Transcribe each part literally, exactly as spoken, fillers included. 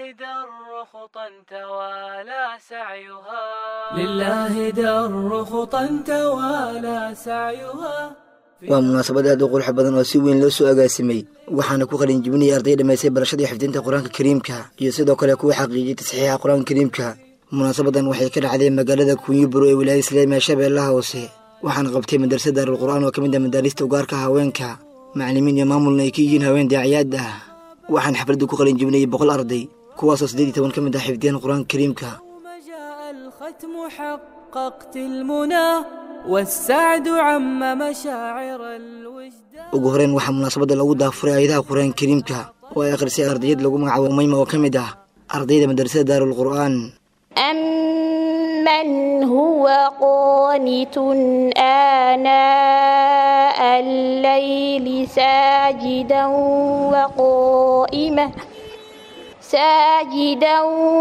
در خطى توالى سعيها لله در خطى توالى سعيها waa munaasabad aad u qurux badan oo si weyn loo soo agaasimay waxaana ku qalin jibinay arday dhameysay barashada xifdinta quraanka kariimka iyo sidoo kale kuwa xaqiijiyay tasxiixa quraanka kariimka munaasabadan waxay ka dhacday magaalada Kunyiburo ee wilaayada Islaamiga Shabeellaha Hoose waxaana qabtay madrasada Daarul Qur'aan oo kamid ah madaarista ugaarka haweenka macallimiin iyo maamulna ay ka yihiin haween daaciyaad ah waxaan xafladdu ku qalin jibinay boqol arday kuwaas oo siddeed iyo toban kamid ah xifdiyaan quraanka kariimka حققت المنى والسعد عم مشاعر الوجدان ugu horeen waxa munaasabada lagu daafuray ayadaha quraanka kariimka oo ay akhrisay ardayad lagu magacaabo Mayma oo kamid ah ardayda madrasada Daarul Qur'aan amman huwa qanitun آناء الليل ساجدا وقائما ساجدا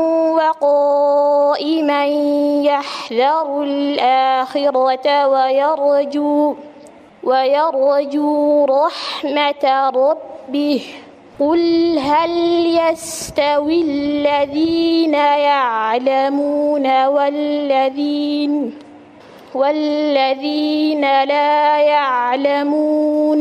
وقائما يحذر الآخرة ويرجو ويرجو رحمة ربه قل هل يستوي الذين يعلمون والذين والذين لا يعلمون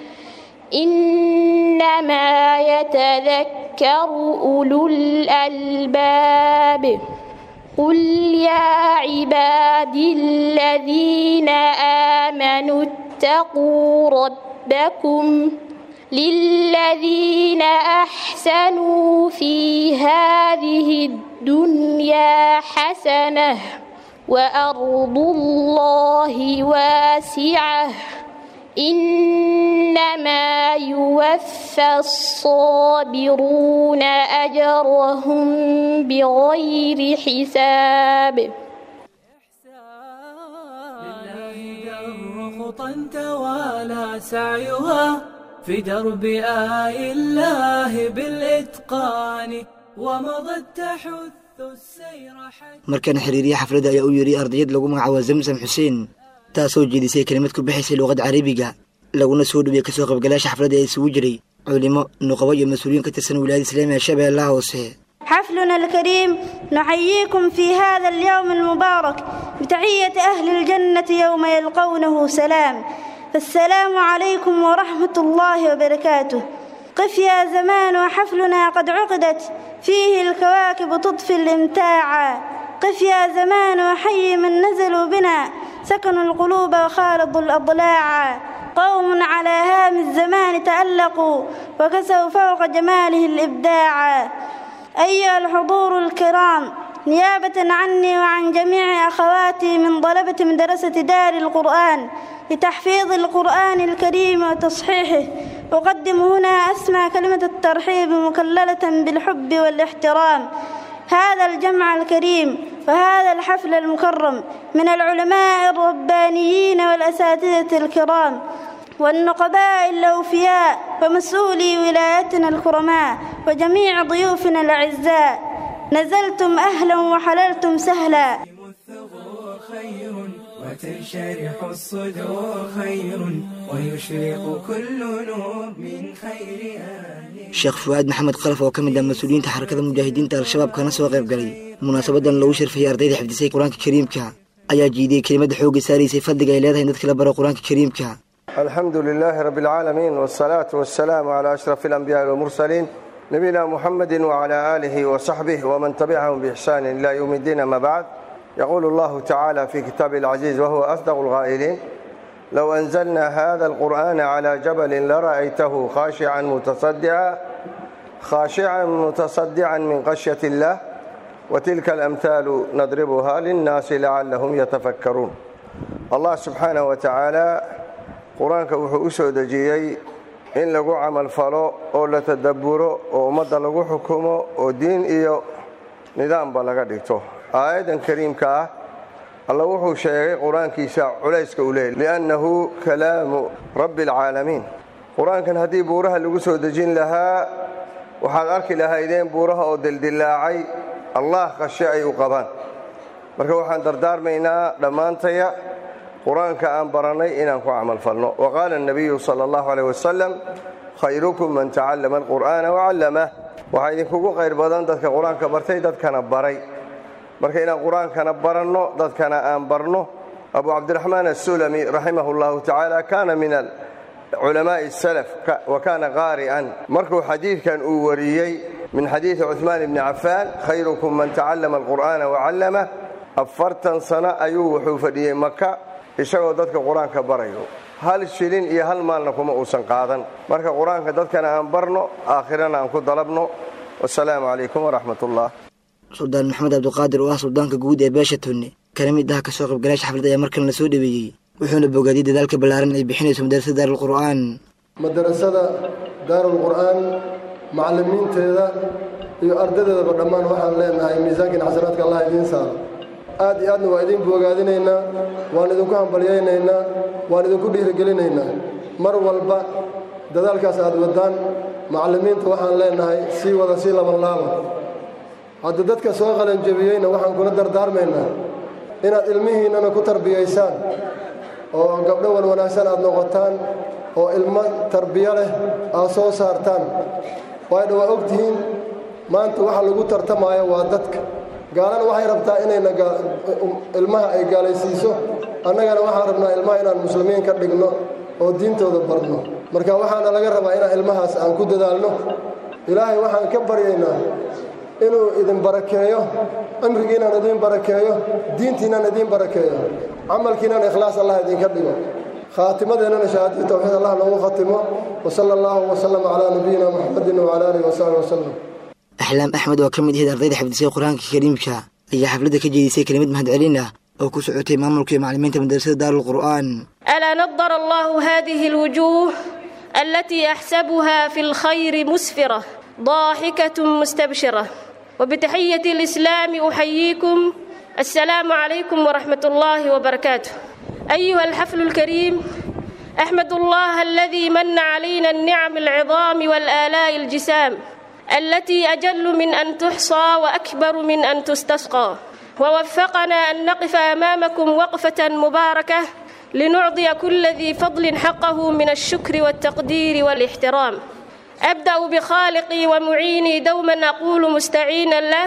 إنما يتذكر أولو الألباب قل يا عبادي الذين آمنوا اتقوا ربكم للذين أحسنوا في هذه الدنيا حسنة وأرض الله واسعة إنما يوفى الصابرون أجرهم بغير حساب لله در خطى توالى سعيها في درب آي الله بالإتقان ومضت تحث السير حتى markan xiriiriye xafladda ayaa u yiri ardayad lagu magacaabo Zamzam Xuseen taasoo jeedisay kelimad ku bixisay luqadda Carabiga laguna soo dhawey kasoo qaybgalayaasha xafladda ay isugu jiray culimo nuqabo iyo mas'uuliyiin ka tirsan wilaayada Islaamiga Shabeellaha Hoose حفلنا الكريم نحييكم في هذا اليوم المبارك بتحية أهل الجنة يوم يلقونه سلام فالسلام عليكم ورحمة الله وبركاته قف يا زمان وحفلنا قد عقدت فيه الكواكب تطفي الامتاع قف يا زمان وحي من نزلوا بنا سكنوا القلوب وخالطوا الأضلاع قوم على هام الزمان تألقوا وكسوا فوق جماله الإبداع أيها الحضور الكرام نيابة عني وعن جميع أخواتي من طلبة مدرسة دار القرآن لتحفيظ القرآن الكريم وتصحيحه أقدم هنا أسمى كلمة الترحيب مكللة بالحب والاحترام هذا الجمع الكريم وهذا الحفل المكرم من العلماء الربانيين والأساتذة الكرام والنقباء الأوفياء ومسؤولي ولايتنا الكرماء وجميع ضيوفنا الأعزاء نزلتم أهلا وحللتم سهلا الثغور خير وتنشرح الصدور خير ويشرق كل نور من خير آله Sheekh Fuad Maxamed Qalaf oo kamid ah mas'uuliyiinta xarakada mujaahidiinta al-shabaab kana soo qayb galay munaasabadan lagu sharfay ardayda xifdisay quraanka kariimka ayaa jiiday kelimada xoog saaraysay fadliga ay leedahay dadka la baro quraanka kariimka الحمد لله رب العالمين والصلاة والسلام على أشرف الأنبياء والمرسلين نبينا محمد وعلى آله وصحبه ومن تبعهم بإحسان إلى يوم الدين ما بعد يقول الله تعالى في كتابه العزيز وهو أصدق القائلين لو أنزلنا هذا القرآن على جبل لرأيته خاشعا متصدعا خاشعا متصدعا من خشية الله وتلك الأمثال نضربها للناس لعلهم يتفكرون الله سبحانه وتعالى quraanka wuxuu u soo dajiyay in lagu amal falo oo la tadabburo oo umada lagu xukumo oo diin iyo nidaam ba laga dhigto aayadan kariimka ah Allah wuxuu sheegay quraankiisa culayska u leeyahay li'annahu kalaamu rabbil alamin quraankan hadii buuraha lagu soo dajin lahaa waxaad arki lahaydeen buuraha oo dildilaacay Allah khashay u qabaan marka waxaan dardaarmaynaa dhamaantaya قرآن كأن برني إن أنكم عمل فلنا وقال النبي صلى الله عليه وسلم خيركم من تعلم القرآن وعلمه waxaa idinkugu khayr badan dadka qur-aanka bartay dadkana baray marka inaan qur-aankana baranno dadkana aan barno abu cabdiraxmaan asulami raximah llahu tacaala kaana min culamaa'i salaf wa kaana qaari'an markuu xadiidkan uu wariyey min xadiidi cuثmaan ibni cafaan khayrukum man tacallama alqur'aana wacallamah afartan sano ayuu wuxuu fadhiyey maka isagoo dadka qur-aanka barayo hal shilin iyo hal maalna kuma uusan qaadan marka qur-aanka dadkana aan barno aakhirana aan ku dalabno wasalaamu calaykum waraxmat ullah suldaan maxamed cabdiqaadir oo ah suldaanka guud ee beesha tunne kana mid ah kasoo qaybgalaasha xafladda ayaa markan la soo dhaweeyey wuxuuna bogaadiyey dadaalka ballaaran ay bixinayso madarasada daarulqur'aan madarasada daarulqur'aan macallimiinteeda iyo ardadeedaba dhammaan waxaan leenahay miisaankiina xasanaadka allah idiin saaro aad iyo aadna waa idiin bogaadinaynaa waan idinku hambalyaynaynaa waan idinku dhiirigelinaynaa mar walba dadaalkaas aad wadaan macallimiinta waxaan leenahay sii wada sii labanlaaba hadda dadka soo qalanjabiyeyna waxaan kula dardaarmaynaa inaad ilmihiinnana ku tarbiyaysaan oo gabdho wan wanaagsan aad noqotaan oo ilmo tarbiyo leh aad soo saartaan waayna waa og tihiin maanta waxa lagu tartamaayo waa dadka gaalana waxay rabtaa inayna ilmaha ay gaalaysiiso annagana waxaan rabnaa ilmaha inaan muslimiin ka dhigno oo diintooda barno marka waxaana laga rabaa inaan ilmahaas aan ku dadaalno ilaahay waxaan ka baryaynaa inuu idin barakeeyo cimrigiinaan idin barakeeyo diintiinaan idin barakeeyo camalkiinaan ikhlaas allah idinka dhigo khaatimadeennana shahaadii tawxiid allah noogu khatimo wasala allahu wasalama calaa nabiyina muxamedin wacala aalihi wasaxbi wasalam axlaam axmed oo ka mid ahayd ardayda xifdisay qur-aanka kariimka ayaa xafladda ka jeedisay kelimad mahadcelin ah oo ku socotay maamulka iyo macallimiinta madarasada daarulqur'aan alaa nadara allahu hadihi alwujuuh alatii axsabuha fi lkhayri musfira ضاحكة مستبشرة وبتحية الإسلام أحييكم السلام عليكم ورحمة الله وبركاته أيها الحفل الكريم أحمد الله الذي من علينا النعم العظام والآلاء الجسام التي أجل من أن تحصى وأكبر من أن تستسقى ووفقنا أن نقف أمامكم وقفة مباركة لنعطي كل ذي فضل حقه من الشكر والتقدير والاحترام أبدأ بخالقي ومعيني دوما أقول مستعينا له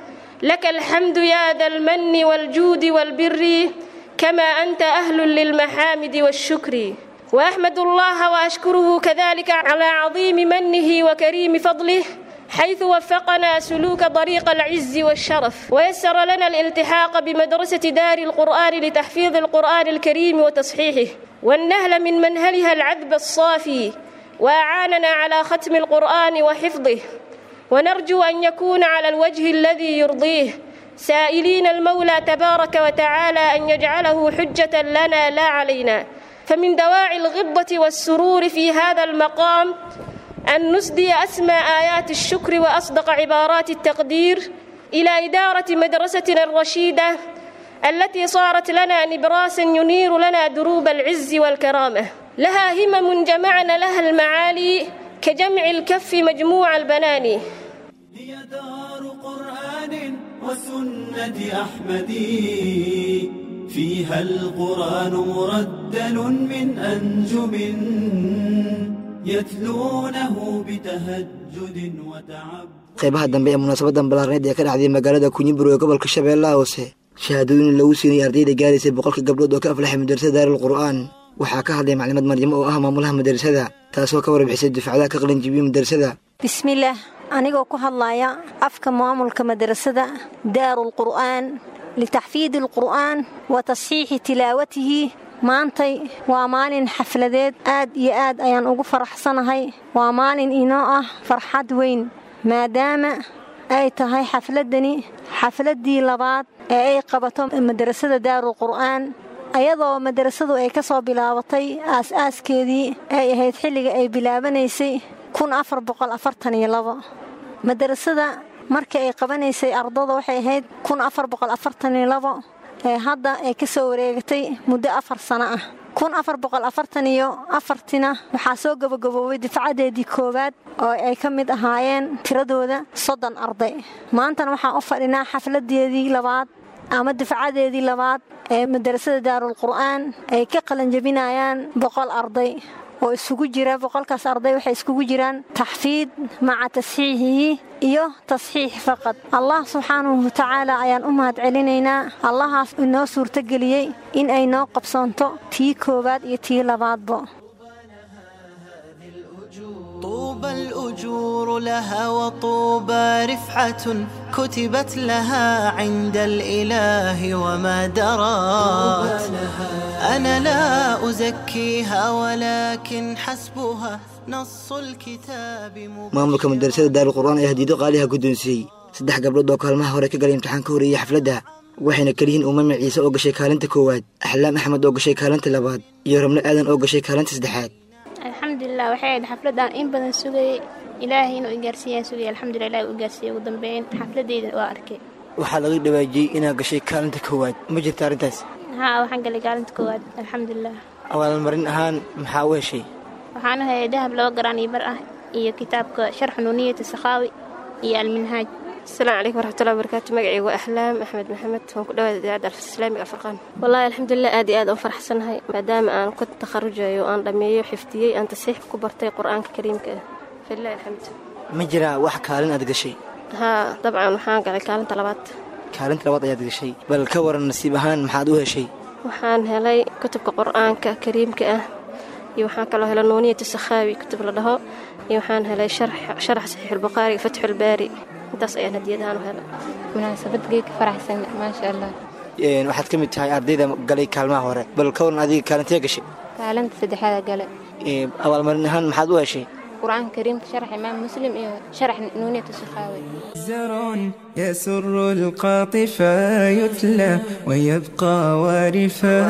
لك الحمد يا ذا المن والجود والبر كما أنت أهل للمحامد والشكر وأحمد الله وأشكره كذلك على عظيم منه وكريم فضله حيث وفقنا سلوك طريق العز والشرف ويسر لنا الالتحاق بمدرسة دار القرآن لتحفيظ القرآن الكريم وتصحيحه والنهل من منهلها العذب الصافي وأعاننا على ختم القرآن وحفظه ونرجو أن يكون على الوجه الذي يرضيه سائلين المولى تبارك وتعالى أن يجعله حجة لنا لا علينا فمن دواعي الغبة والسرور في هذا المقام أن نسدي أسمى آيات الشكر وأصدق عبارات التقدير إلى إدارة مدرستنا الرشيدة التي صارت لنا نبراسا ينير لنا دروب العز والكرامة لها همم جمعنا لها المعالي كجمع الكف مجموع البناني هي دار قرآن وسنة أحمد فيها القرآن مردل من أنجم يتلونه بتهجد وتعب qaybaha dambe ee munaasabadan balaareed ee ka dhacday magaalada Kunyiburo ee gobolka Shabeellaha Hoose shahaadooyin lagu siinay ardayda gaaraysa boqolka gabdhood oo ka aflaxay madrasada daarulqur'aan waxaa ka hadlay maclimad Maryam oo ah maamulaha madrasada taasoo ka warbixisay dufcadaha ka qalin jibiyay madrasada bismillaah anigoo ku hadlaya afka maamulka madrasada daarulqur'aan لتحفيظ القرآن وتصحيح تلاوته maantay waa maalin xafladeed aad iyo aad ayaan ugu faraxsanahay waa maalin inoo ah farxad weyn maadaama ay tahay xafladani xafladii labaad ee ay qabato madrasada daarulqur'aan ayadoo madrasadu ay ka soo bilaabatay aas-aaskeedii ay ahayd xilliga ay bilaabanaysay kun afar boqol afartan iyo labo madrasada markii ay qabanaysay ardada waxay ahayd kun afar boqol afartan iyo labo ee hadda ay ka soo wareegatay muddo afar sano ah kun afar boqol afartan iyo afartina waxaa soo gabagaboobay difcadeedii koowaad oo ay ka mid ahaayeen tiradooda soddon arday maantana waxaan u fadhinaa xafladeedii labaad ama difcadeedii labaad ee madrasada daarulqur'aan ay ka qalin jabinayaan boqol arday oo isugu jira boqolkaas arday waxay isugu jiraan taxfiid maca tasxiixihi iyo tasxiix faqad. allah subxaanahu wa tacaala ayaan u mahad celinaynaa. allahaas inoo suurtageliyey in ay noo qabsoonto tii koowaad iyo tii labaadba. طوبى الأجور لها وطوبى رفعة كتبت لها عند الإله وما درات. أنا لا أزكيها ولكن حسبها نص الكتاب. maamulka madrasada daarul qur'aan ee hadiido qaaliha guddoonsiyey saddex gabdhood oo kaalmaha hore ka galay imtixaanka horeeyay xafladda waxayna kaliyihiin umame ciise oo gashay kaalinta koowaad, axlaam axmed oo gashay kaalinta labaad iyo rabno aadan oo gashay kaalinta saddexaad. alxamdulilah waxay ahayd xafladaan in badan sugayay ilaahay inuu igaarsiiyaan sugayay alxamdulilah ilaahay u gaarsiiyay ugu dambeyn xafladeyda waa arkay. waxaa laga dhawaajiyey inaad gashay kaalinta koowaad ma jirta arrintaas? haa waxaan galay kaalinta koowaad alxamdulilah. abaalmarin ahaan maxaa u heshay? waxaan u helay dahab laba garaan iyo bar ah iyo kitaabka sharxu nuuniyati sakhaawi iyo alminhaaj. السلام عليكم ورحمة الله وبركاته. مقعي وأحلام أحمد محمد وكل واحد إذاعة الإسلامي الفرقان. والله الحمد لله آدي آد أفرح سنة ما دام أنا كنت تخرجي وأنا رميي وحفتي أنا تصيح كبرتي قرآن كريم كده فلله الحمد. مجرى واحد كارن أدق شيء. ها طبعا وحان قال كارن طلبات. كارن طلبات أدق شيء بل كور النسيبهان محادوها شيء. وحان هلاي كتب قرآن كريم كده يوحان كله هلا نونية السخاوي كتب له يوحان هلاي شرح شرح صحيح البخاري فتح الباري. intaas ayaan hadiyadahan u helay. munaasabad geedka faraxsan maasha allah. een waxaad ka mid tahay ardayda galay kaalmaha hore bal ka waran adiga kaalintee gashay? kaalinta saddexaad galay. ee abaalmarin ahaan maxaad u heshay? quraan kariimka sharx imaam muslim iyo sharx nuuniyat sakhaawi. زرع يسر القاطف يتلى ويبقى وارفا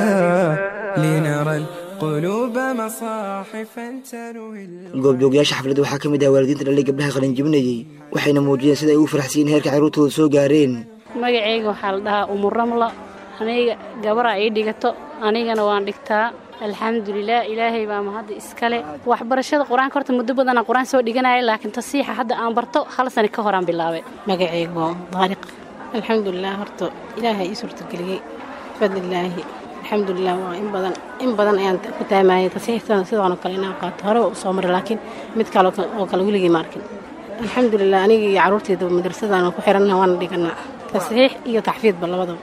لنرى قلوب مصاحفا تروي. goobjoogayaasha xafladda waxaa ka mid ah waalidiinta dhalay gabdhaha qalin jebinayay waxayna muujiyeen sida ay ugu faraxsiin heerka carruurtooda soo gaareen. magacayga waxaa la dhahaa Umar Ramla aniga gabara ay dhigato anigana waan dhigtaa alxamdulilah ilaahay baa mahad iskale. waxbarashada quraanka horta muddo badan quraan soo dhiganayay laakiin tasiixa hadda aan barto hal sano ka hor aan bilaabay. magacayga waa Daariq alxamdulilah horta ilaahay ii suurtageliyay fadlilaahi alxamdulilah waa in badan in badan ayaan ku taamayay tasiixtan sidoo kale inaan qaato hore u soo maray laakiin mid kale oo kale weligii ma arkin. alxamdulilah aniga iyo carruurtayda madrasadaan ku xiranna waan dhiganaa tasiix iyo taxfiid ba labadaba.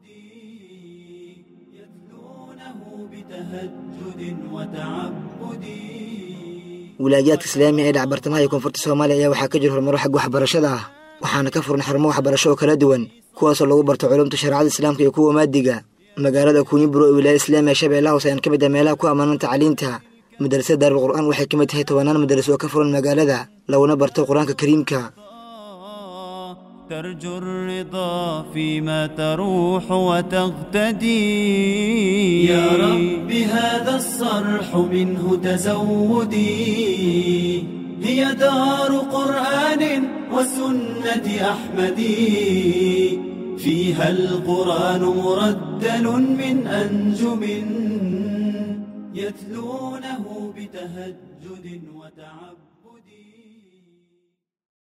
wilaayadka islaamiga ee dhac bartamaha iyo koonfurta Soomaaliya ayaa waxaa ka jira horumaro xagga waxbarashada ah waxaana ka furan xarumo waxbarasho oo kala duwan kuwaas oo lagu barto culuumta shariicada islaamka iyo kuwa maadiga. magaalada Kunyiburo ee wilaayada islaamiga Shabeellaha Hoose ayaan ka mid ah meelaha ku amaanan tacliinta. madrasada daarul qur'aan waxay ka mid tahay tobanaan madraso oo ka furan magaalada laguna barto quraanka kariimka. ترجو الرضا فيما تروح وتغتدي. يا رب هذا الصرح منه تزودي. هي دار قرآن وسنة أحمدي. فيها القرآن مردل من أنجم يتلونه بتهجد وتعب.